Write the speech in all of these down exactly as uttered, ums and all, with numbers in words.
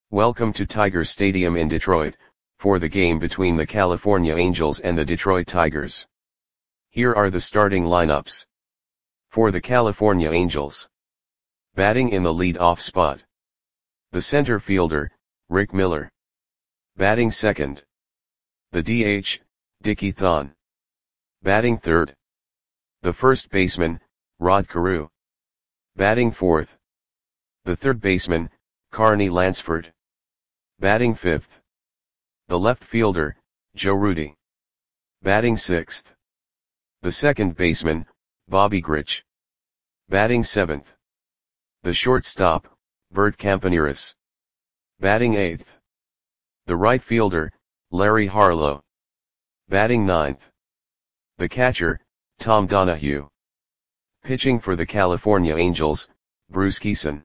Welcome to Tiger Stadium in Detroit, for the game between the California Angels and the Detroit Tigers. Here are the starting lineups. For the California Angels. Batting in the lead-off spot. The center fielder, Rick Miller. Batting second. The D H, Dickie Thon. Batting third. The first baseman, Rod Carew. Batting fourth. The third baseman, Carney Lansford. Batting fifth. The left fielder, Joe Rudi. Batting sixth. The second baseman, Bobby Grich. Batting seventh. The shortstop, Bert Campaneris. Batting eighth. The right fielder, Larry Harlow. Batting ninth. The catcher, Tom Donahue. Pitching for the California Angels, Bruce Kison.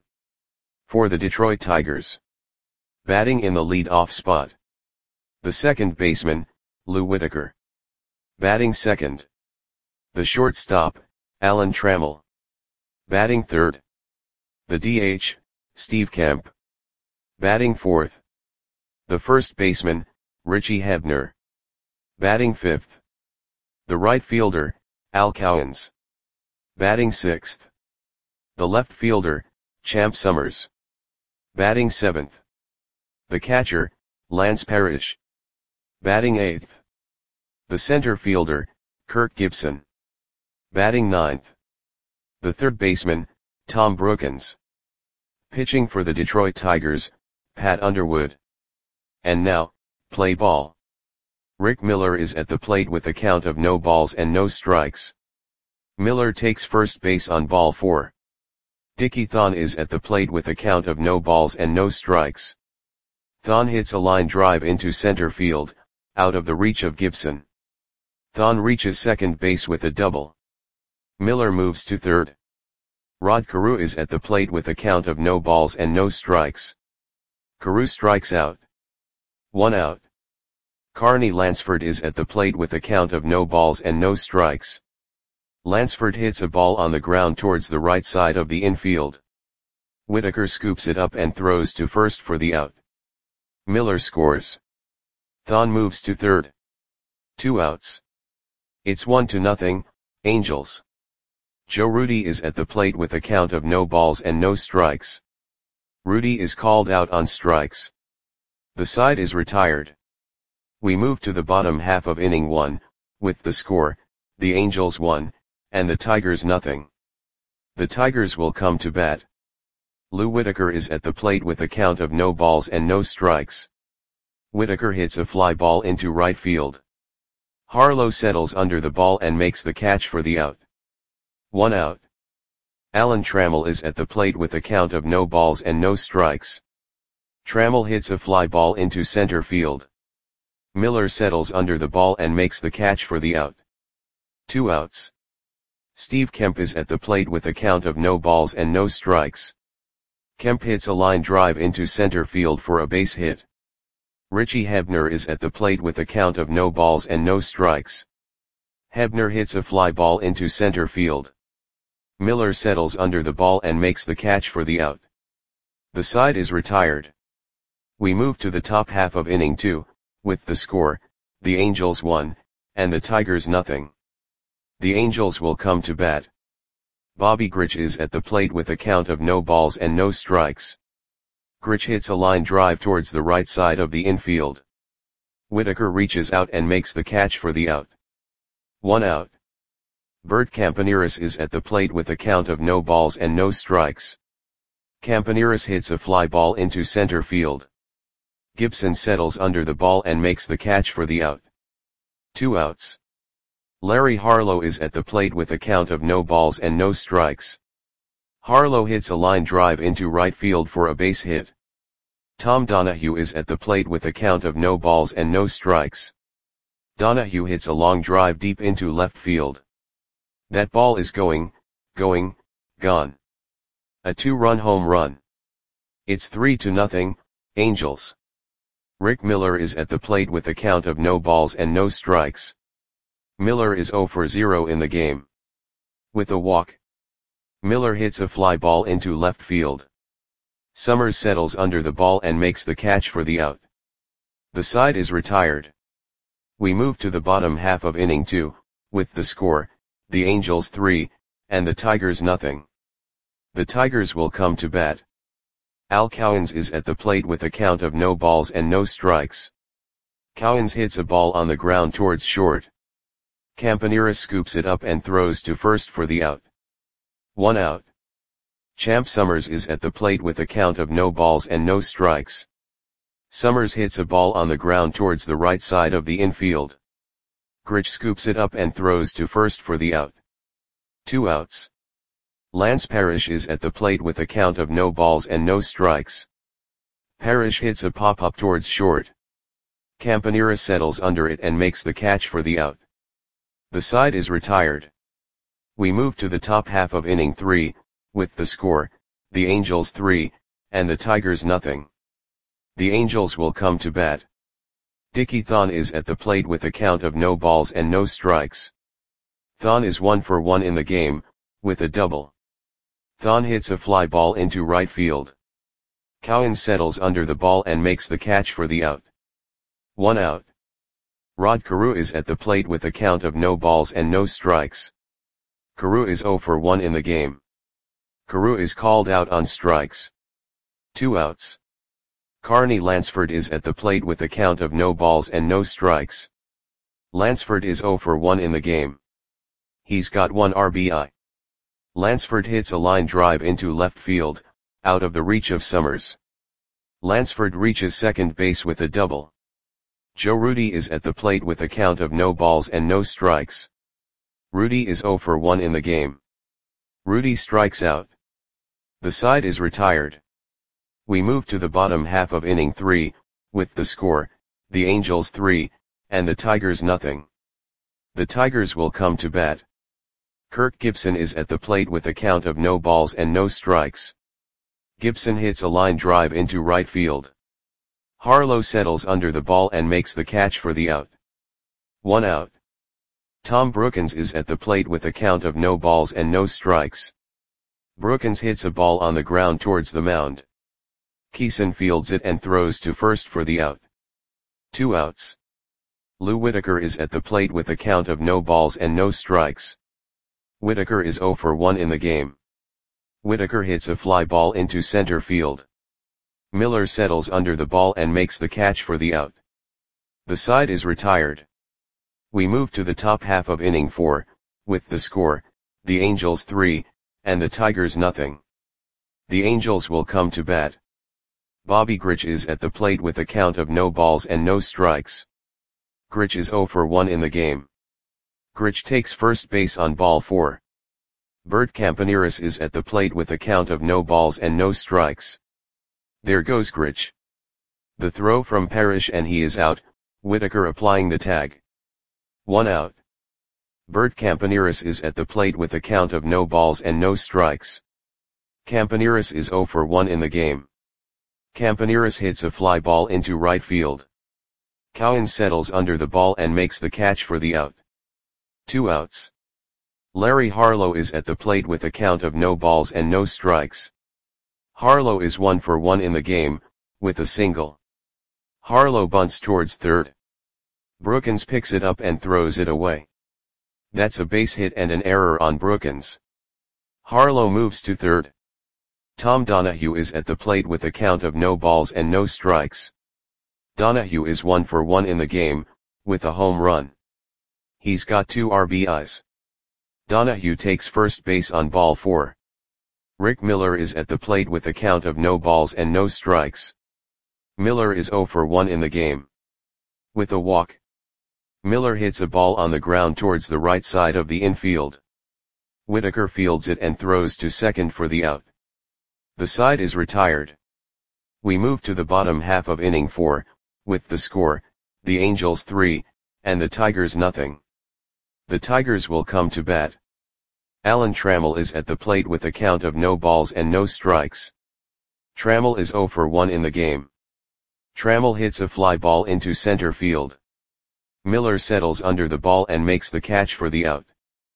For the Detroit Tigers. Batting in the lead-off spot. The second baseman, Lou Whitaker. Batting second. The shortstop, Alan Trammell. Batting third. The D H, Steve Kemp. Batting fourth. The first baseman, Richie Hebner. Batting fifth. The right fielder, Al Cowens. Batting sixth. The left fielder, Champ Summers. Batting seventh. The catcher, Lance Parrish. Batting eighth. The center fielder, Kirk Gibson. Batting ninth. The third baseman, Tom Brookens. Pitching for the Detroit Tigers, Pat Underwood. And now, play ball. Rick Miller is at the plate with a count of no balls and no strikes. Miller takes first base on ball four. Dickie Thon is at the plate with a count of no balls and no strikes. Thon hits a line drive into center field, out of the reach of Gibson. Thon reaches second base with a double. Miller moves to third. Rod Carew is at the plate with a count of no balls and no strikes. Carew strikes out. One out. Carney Lansford is at the plate with a count of no balls and no strikes. Lansford hits a ball on the ground towards the right side of the infield. Whitaker scoops it up and throws to first for the out. Miller scores. Thon moves to third. Two outs. It's one to nothing, Angels. Joe Rudi is at the plate with a count of no balls and no strikes. Rudi is called out on strikes. The side is retired. We move to the bottom half of inning one, with the score, the Angels one, and the Tigers nothing. The Tigers will come to bat. Lou Whitaker is at the plate with a count of no balls and no strikes. Whitaker hits a fly ball into right field. Harlow settles under the ball and makes the catch for the out. One out. Alan Trammell is at the plate with a count of no balls and no strikes. Trammell hits a fly ball into center field. Miller settles under the ball and makes the catch for the out. Two outs. Steve Kemp is at the plate with a count of no balls and no strikes. Kemp hits a line drive into center field for a base hit. Richie Hebner is at the plate with a count of no balls and no strikes. Hebner hits a fly ball into center field. Miller settles under the ball and makes the catch for the out. The side is retired. We move to the top half of inning two, with the score, the Angels one, and the Tigers nothing. The Angels will come to bat. Bobby Grich is at the plate with a count of no balls and no strikes. Grich hits a line drive towards the right side of the infield. Whitaker reaches out and makes the catch for the out. One out. Bert Campaneris is at the plate with a count of no balls and no strikes. Campaneris hits a fly ball into center field. Gibson settles under the ball and makes the catch for the out. Two outs. Larry Harlow is at the plate with a count of no balls and no strikes. Harlow hits a line drive into right field for a base hit. Tom Donahue is at the plate with a count of no balls and no strikes. Donahue hits a long drive deep into left field. That ball is going, going, gone. A two-run home run. It's three to nothing, Angels. Rick Miller is at the plate with a count of no balls and no strikes. Miller is zero for zero in the game. With a walk. Miller hits a fly ball into left field. Summers settles under the ball and makes the catch for the out. The side is retired. We move to the bottom half of inning two, with the score, the Angels three, and the Tigers nothing. The Tigers will come to bat. Al Cowens is at the plate with a count of no balls and no strikes. Cowens hits a ball on the ground towards short. Campanera scoops it up and throws to first for the out. One out. Champ Summers is at the plate with a count of no balls and no strikes. Summers hits a ball on the ground towards the right side of the infield. Grich scoops it up and throws to first for the out. Two outs. Lance Parrish is at the plate with a count of no balls and no strikes. Parrish hits a pop-up towards short. Campanera settles under it and makes the catch for the out. The side is retired. We move to the top half of inning three, with the score, the Angels three, and the Tigers nothing. The Angels will come to bat. Dickie Thon is at the plate with a count of no balls and no strikes. Thon is one for one in the game, with a double. Thon hits a fly ball into right field. Cowens settles under the ball and makes the catch for the out. One out. Rod Carew is at the plate with a count of no balls and no strikes. Carew is zero for one in the game. Carew is called out on strikes. Two outs. Carney Lansford is at the plate with a count of no balls and no strikes. Lansford is zero for one in the game. He's got one R B I. Lansford hits a line drive into left field, out of the reach of Summers. Lansford reaches second base with a double. Joe Rudi is at the plate with a count of no balls and no strikes. Rudi is zero for one in the game. Rudi strikes out. The side is retired. We move to the bottom half of inning three, with the score, the Angels three, and the Tigers nothing. The Tigers will come to bat. Kirk Gibson is at the plate with a count of no balls and no strikes. Gibson hits a line drive into right field. Harlow settles under the ball and makes the catch for the out. One out. Tom Brookins is at the plate with a count of no balls and no strikes. Brookins hits a ball on the ground towards the mound. Keeson fields it and throws to first for the out. Two outs. Lou Whitaker is at the plate with a count of no balls and no strikes. Whitaker is zero for one in the game. Whitaker hits a fly ball into center field. Miller settles under the ball and makes the catch for the out. The side is retired. We move to the top half of inning four, with the score, the Angels three, and the Tigers nothing. The Angels will come to bat. Bobby Grich is at the plate with a count of no balls and no strikes. Grich is zero for one in the game. Grich takes first base on ball four. Bert Campaneris is at the plate with a count of no balls and no strikes. There goes Grich. The throw from Parrish and he is out, Whitaker applying the tag. One out. Bert Campaneris is at the plate with a count of no balls and no strikes. Campaneris is zero for one in the game. Campaneris hits a fly ball into right field. Cowens settles under the ball and makes the catch for the out. Two outs. Larry Harlow is at the plate with a count of no balls and no strikes. Harlow is one for one in the game, with a single. Harlow bunts towards third. Brookins picks it up and throws it away. That's a base hit and an error on Brookins. Harlow moves to third. Tom Donahue is at the plate with a count of no balls and no strikes. Donahue is one for one in the game, with a home run. He's got two R B Is. Donahue takes first base on ball four. Rick Miller is at the plate with a count of no balls and no strikes. Miller is zero for one in the game. With a walk. Miller hits a ball on the ground towards the right side of the infield. Whitaker fields it and throws to second for the out. The side is retired. We move to the bottom half of inning four, with the score, the Angels three, and the Tigers nothing. The Tigers will come to bat. Alan Trammell is at the plate with a count of no balls and no strikes. Trammell is zero for one in the game. Trammell hits a fly ball into center field. Miller settles under the ball and makes the catch for the out.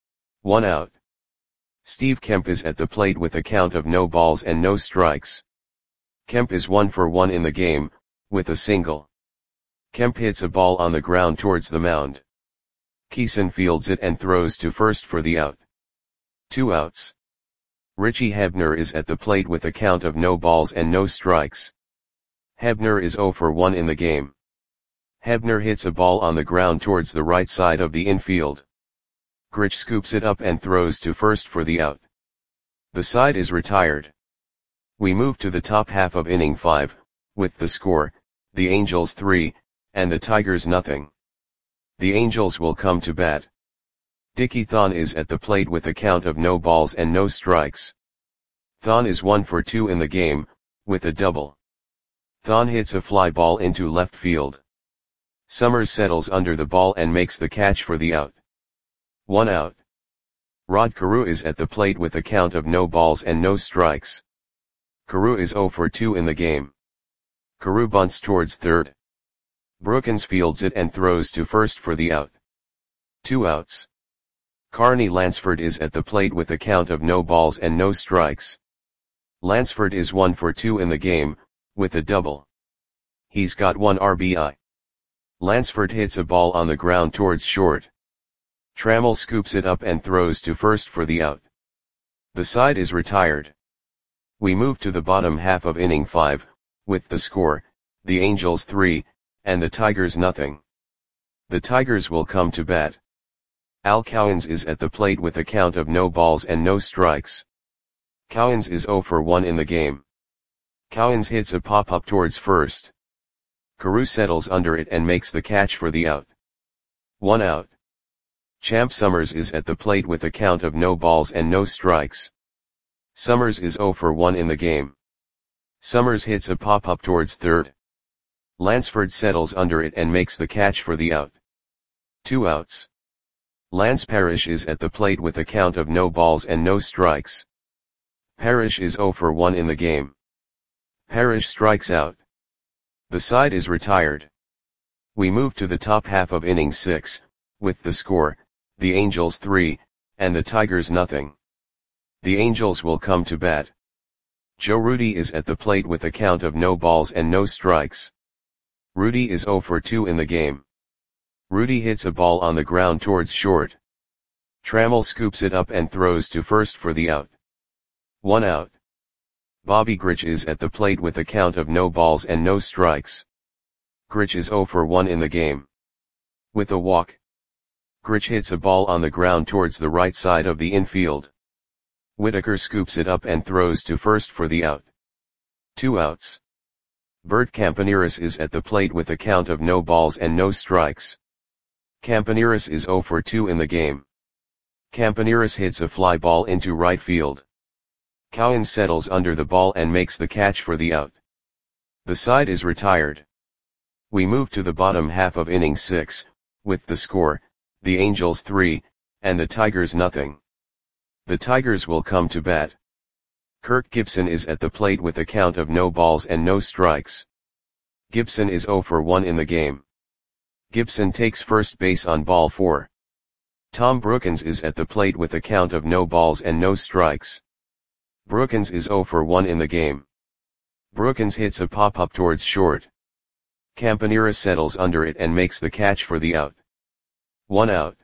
One out. Steve Kemp is at the plate with a count of no balls and no strikes. Kemp is one for one in the game, with a single. Kemp hits a ball on the ground towards the mound. Keeson fields it and throws to first for the out. Two outs. Richie Hebner is at the plate with a count of no balls and no strikes. Hebner is zero for one in the game. Hebner hits a ball on the ground towards the right side of the infield. Grich scoops it up and throws to first for the out. The side is retired. We move to the top half of inning five, with the score, the Angels three, and the Tigers nothing. The Angels will come to bat. Dickie Thon is at the plate with a count of no balls and no strikes. Thon is one for two in the game, with a double. Thon hits a fly ball into left field. Summers settles under the ball and makes the catch for the out. One out. Rod Carew is at the plate with a count of no balls and no strikes. Carew is zero for two in the game. Carew bunts towards third. Brookins fields it and throws to first for the out. Two outs. Carney Lansford is at the plate with a count of no balls and no strikes. Lansford is one for two in the game, with a double. He's got one R B I. Lansford hits a ball on the ground towards short. Trammell scoops it up and throws to first for the out. The side is retired. We move to the bottom half of inning five, with the score, the Angels three, and the Tigers nothing. The Tigers will come to bat. Al Cowens is at the plate with a count of no balls and no strikes. Cowens is zero for one in the game. Cowens hits a pop-up towards first. Carew settles under it and makes the catch for the out. One out. Champ Summers is at the plate with a count of no balls and no strikes. Summers is zero for one in the game. Summers hits a pop-up towards third. Lansford settles under it and makes the catch for the out. Two outs. Lance Parrish is at the plate with a count of no balls and no strikes. Parrish is zero for one in the game. Parrish strikes out. The side is retired. We move to the top half of inning six, with the score, the Angels three, and the Tigers nothing. The Angels will come to bat. Joe Rudi is at the plate with a count of no balls and no strikes. Rudi is zero for two in the game. Rudi hits a ball on the ground towards short. Trammell scoops it up and throws to first for the out. One out. Bobby Grich is at the plate with a count of no balls and no strikes. Grich is zero for one in the game. With a walk. Grich hits a ball on the ground towards the right side of the infield. Whitaker scoops it up and throws to first for the out. Two outs. Bert Campaneris is at the plate with a count of no balls and no strikes. Campaneris is zero for two in the game. Campaneris hits a fly ball into right field. Cowens settles under the ball and makes the catch for the out. The side is retired. We move to the bottom half of inning six, with the score, the Angels three, and the Tigers nothing. The Tigers will come to bat. Kirk Gibson is at the plate with a count of no balls and no strikes. Gibson is zero for one in the game. Gibson takes first base on ball four. Tom Brookins is at the plate with a count of no balls and no strikes. Brookins is zero for one in the game. Brookins hits a pop-up towards short. Campaneris settles under it and makes the catch for the out. One out.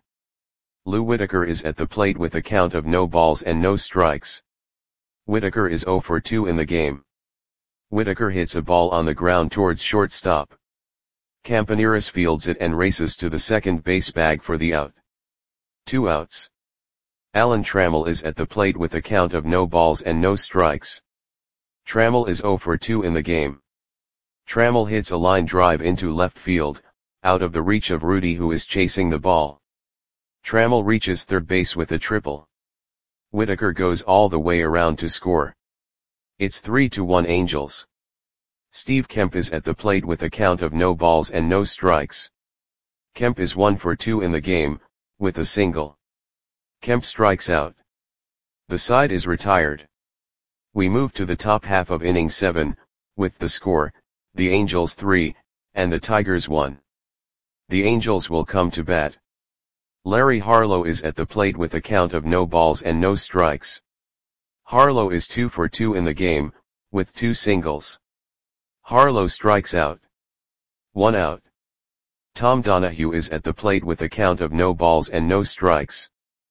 Lou Whitaker is at the plate with a count of no balls and no strikes. Whitaker is zero for two in the game. Whitaker hits a ball on the ground towards shortstop. Campaneris fields it and races to the second base bag for the out. Two outs. Alan Trammell is at the plate with a count of no balls and no strikes. Trammell is zero for two in the game. Trammell hits a line drive into left field, out of the reach of Rudi, who is chasing the ball. Trammell reaches third base with a triple. Whitaker goes all the way around to score. It's three to one Angels. Steve Kemp is at the plate with a count of no balls and no strikes. Kemp is one for two in the game, with a single. Kemp strikes out. The side is retired. We move to the top half of inning seven, with the score, the Angels three, and the Tigers one. The Angels will come to bat. Larry Harlow is at the plate with a count of no balls and no strikes. Harlow is two for two in the game, with two singles. Harlow strikes out. One out. Tom Donahue is at the plate with a count of no balls and no strikes.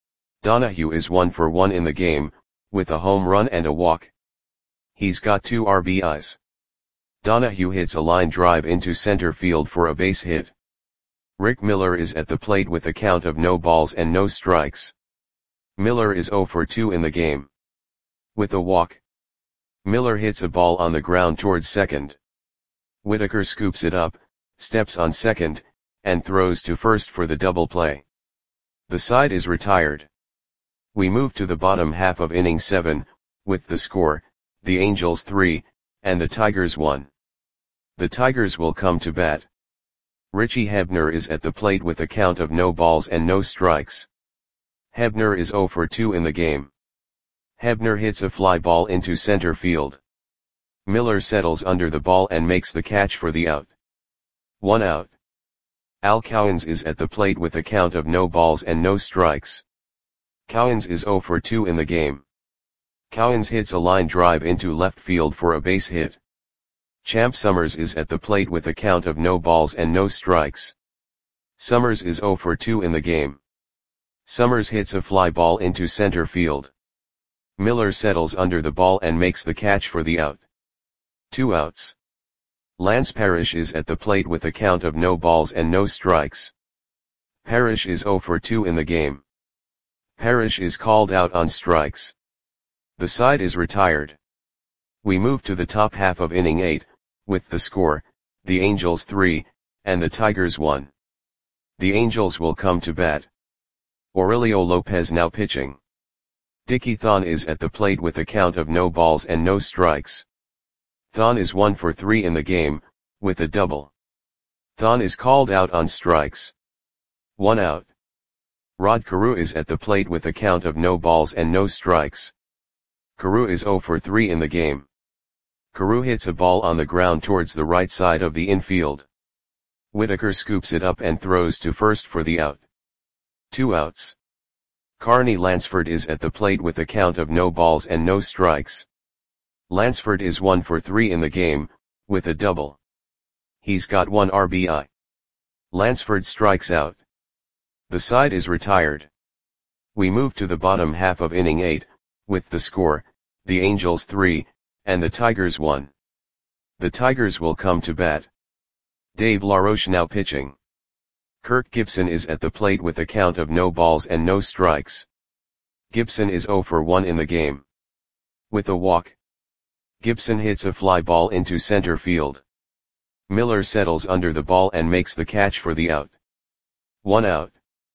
Donahue is one for one in the game, with a home run and a walk. He's got two R B Is. Donahue hits a line drive into center field for a base hit. Rick Miller is at the plate with a count of no balls and no strikes. Miller is zero for two in the game. With a walk. Miller hits a ball on the ground towards second. Whitaker scoops it up, steps on second, and throws to first for the double play. The side is retired. We move to the bottom half of inning seven, with the score, the Angels three, and the Tigers one. The Tigers will come to bat. Richie Hebner is at the plate with a count of no balls and no strikes. Hebner is zero for two in the game. Hebner hits a fly ball into center field. Miller settles under the ball and makes the catch for the out. One out. Al Cowens is at the plate with a count of no balls and no strikes. Cowens is zero for two in the game. Cowens hits a line drive into left field for a base hit. Champ Summers is at the plate with a count of no balls and no strikes. Summers is zero for two in the game. Summers hits a fly ball into center field. Miller settles under the ball and makes the catch for the out. Two outs. Lance Parrish is at the plate with a count of no balls and no strikes. Parrish is zero for two in the game. Parrish is called out on strikes. The side is retired. We move to the top half of inning eight, with the score, the Angels three, and the Tigers one. The Angels will come to bat. Aurelio Lopez now pitching. Dickie Thon is at the plate with a count of no balls and no strikes. Thon is one for three in the game, with a double. Thon is called out on strikes. One out. Rod Carew is at the plate with a count of no balls and no strikes. Carew is zero for three in the game. Carew hits a ball on the ground towards the right side of the infield. Whitaker scoops it up and throws to first for the out. Two outs. Carney Lansford is at the plate with a count of no balls and no strikes. Lansford is one for three in the game, with a double. He's got one R B I. Lansford strikes out. The side is retired. We move to the bottom half of inning eight, with the score, the Angels three, and the Tigers one. The Tigers will come to bat. Dave LaRoche now pitching. Kirk Gibson is at the plate with a count of no balls and no strikes. Gibson is zero for one in the game. With a walk. Gibson hits a fly ball into center field. Miller settles under the ball and makes the catch for the out. One out.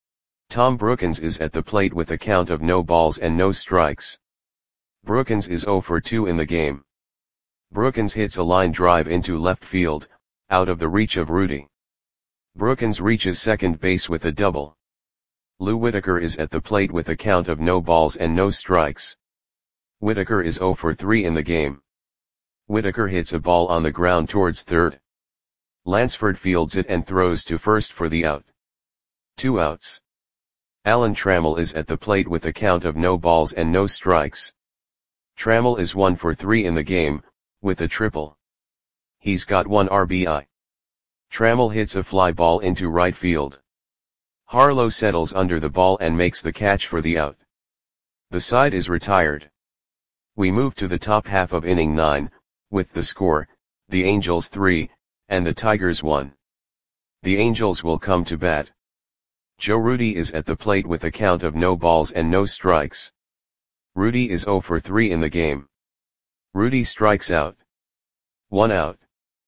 Tom Brookens is at the plate with a count of no balls and no strikes. Brookens is zero for two in the game. Brookens hits a line drive into left field, out of the reach of Rudy. Brookens reaches second base with a double. Lou Whitaker is at the plate with a count of no balls and no strikes. Whitaker is zero for three in the game. Whitaker hits a ball on the ground towards third. Lansford fields it and throws to first for the out. Two outs. Alan Trammell is at the plate with a count of no balls and no strikes. Trammell is one for three in the game, with a triple. He's got one R B I. Trammell hits a fly ball into right field. Harlow settles under the ball and makes the catch for the out. The side is retired. We move to the top half of inning nine, with the score, the Angels three, and the Tigers one. The Angels will come to bat. Joe Rudy is at the plate with a count of no balls and no strikes. Rudy is zero for three in the game. Rudy strikes out. One out.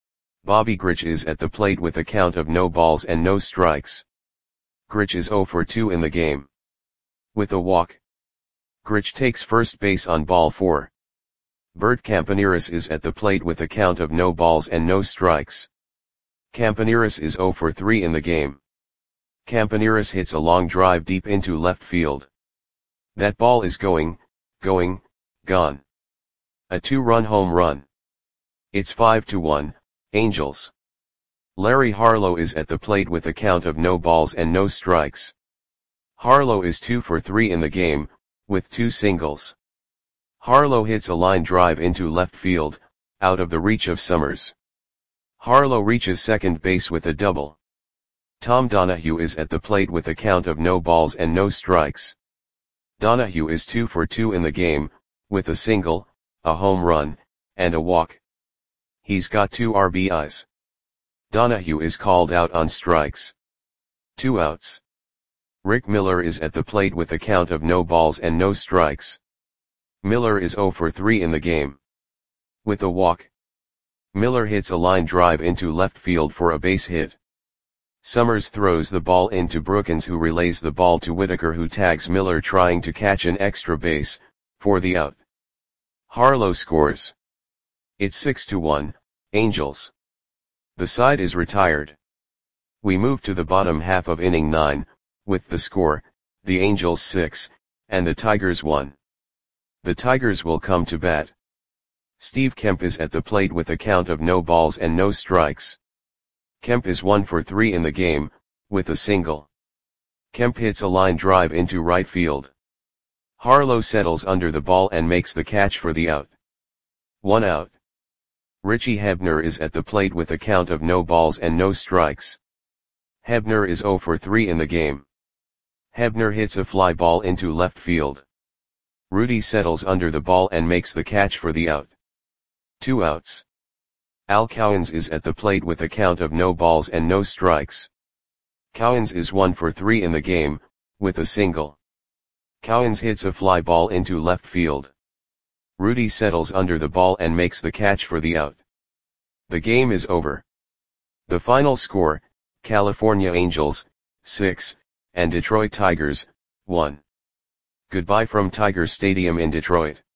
Bobby Grich is at the plate with a count of no balls and no strikes. Grich is zero for two in the game. With a walk. Grich takes first base on ball four. Bert Campaneris is at the plate with a count of no balls and no strikes. Campaneris is zero for three in the game. Campaneris hits a long drive deep into left field. That ball is going, going, gone. A two-run home run. It's five to one, Angels. Larry Harlow is at the plate with a count of no balls and no strikes. Harlow is two for three in the game, with two singles. Harlow hits a line drive into left field, out of the reach of Summers. Harlow reaches second base with a double. Tom Donahue is at the plate with a count of no balls and no strikes. Donahue is two for two in the game, with a single, a home run, and a walk. He's got two R B Is. Donahue is called out on strikes. Two outs. Rick Miller is at the plate with a count of no balls and no strikes. Miller is zero for three in the game. With a walk. Miller hits a line drive into left field for a base hit. Summers throws the ball into Brookins, who relays the ball to Whitaker, who tags Miller trying to catch an extra base, for the out. Harlow scores. It's six to one, Angels. The side is retired. We move to the bottom half of inning nine, with the score, the Angels six, and the Tigers one. The Tigers will come to bat. Steve Kemp is at the plate with a count of no balls and no strikes. Kemp is one for three in the game, with a single. Kemp hits a line drive into right field. Harlow settles under the ball and makes the catch for the out. One out. Richie Hebner is at the plate with a count of no balls and no strikes. Hebner is zero for three in the game. Hebner hits a fly ball into left field. Rudy settles under the ball and makes the catch for the out. Two outs. Al Cowens is at the plate with a count of no balls and no strikes. Cowens is one for three in the game, with a single. Cowens hits a fly ball into left field. Rudy settles under the ball and makes the catch for the out. The game is over. The final score, California Angels, six, and Detroit Tigers, one. Goodbye from Tiger Stadium in Detroit.